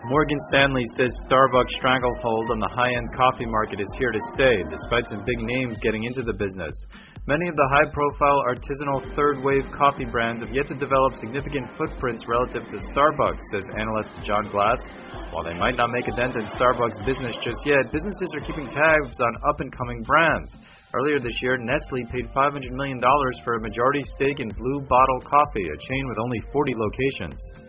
Morgan Stanley says Starbucks' stranglehold on the high-end coffee market is here to stay, despite some big names getting into the business. Many of the high-profile artisanal third-wave coffee brands have yet to develop significant footprints relative to Starbucks, says analyst John Glass. While they might not make a dent in Starbucks' business just yet, businesses are keeping tabs on up-and-coming brands. Earlier this year, Nestle paid $500 million for a majority stake in Blue Bottle Coffee, a chain with only 40 locations.